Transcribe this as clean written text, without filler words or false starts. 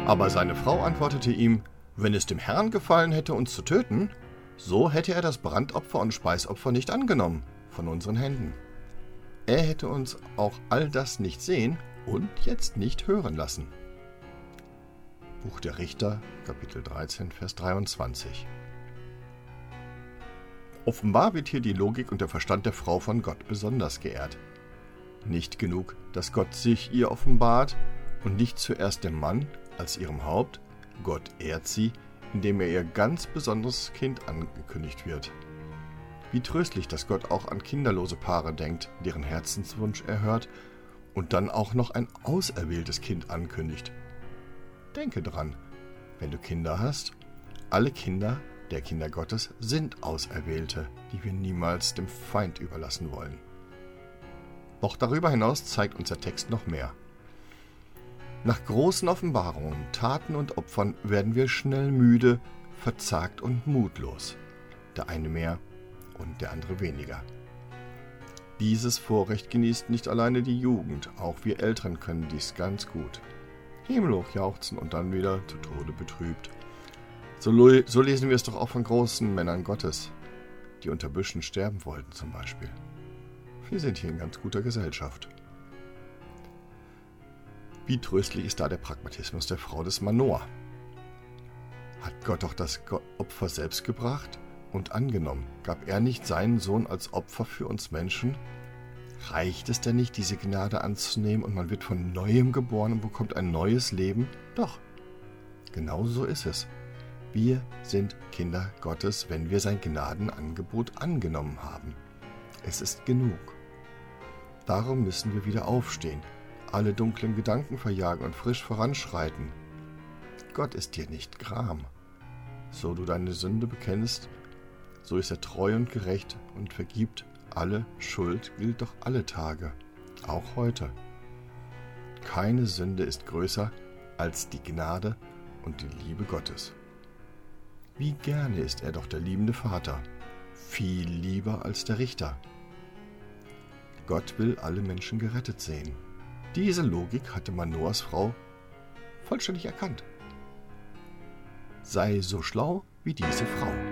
Aber seine Frau antwortete ihm, wenn es dem Herrn gefallen hätte, uns zu töten, so hätte er das Brandopfer und Speisopfer nicht angenommen von unseren Händen. Er hätte uns auch all das nicht sehen und jetzt nicht hören lassen. Buch der Richter, Kapitel 13, Vers 23. Offenbar wird hier die Logik und der Verstand der Frau von Gott besonders geehrt. Nicht genug, dass Gott sich ihr offenbart und nicht zuerst dem Mann als ihrem Haupt. Gott ehrt sie, indem er ihr ganz besonderes Kind angekündigt wird. Wie tröstlich, dass Gott auch an kinderlose Paare denkt, deren Herzenswunsch er hört und dann auch noch ein auserwähltes Kind ankündigt. Denke dran, wenn du Kinder hast, alle Kinder der Kinder Gottes sind Auserwählte, die wir niemals dem Feind überlassen wollen. Doch darüber hinaus zeigt uns der Text noch mehr. Nach großen Offenbarungen, Taten und Opfern werden wir schnell müde, verzagt und mutlos. Der eine mehr und der andere weniger. Dieses Vorrecht genießt nicht alleine die Jugend, auch wir Älteren können dies ganz gut. Himmelhoch jauchzen und dann wieder zu Tode betrübt. So lesen wir es doch auch von großen Männern Gottes, die unter Büschen sterben wollten zum Beispiel. Wir sind hier in ganz guter Gesellschaft. Wie tröstlich ist da der Pragmatismus der Frau des Manoah? Hat Gott doch das Opfer selbst gebracht und angenommen? Gab er nicht seinen Sohn als Opfer für uns Menschen? Reicht es denn nicht, diese Gnade anzunehmen und man wird von Neuem geboren und bekommt ein neues Leben? Doch, genau so ist es. Wir sind Kinder Gottes, wenn wir sein Gnadenangebot angenommen haben. Es ist genug. Darum müssen wir wieder aufstehen, alle dunklen Gedanken verjagen und frisch voranschreiten. Gott ist dir nicht gram. So du deine Sünde bekennst, so ist er treu und gerecht und vergibt alle Schuld, gilt doch alle Tage, auch heute. Keine Sünde ist größer als die Gnade und die Liebe Gottes. Wie gerne ist er doch der liebende Vater, viel lieber als der Richter. Gott will alle Menschen gerettet sehen. Diese Logik hatte Manoahs Frau vollständig erkannt. Sei so schlau wie diese Frau.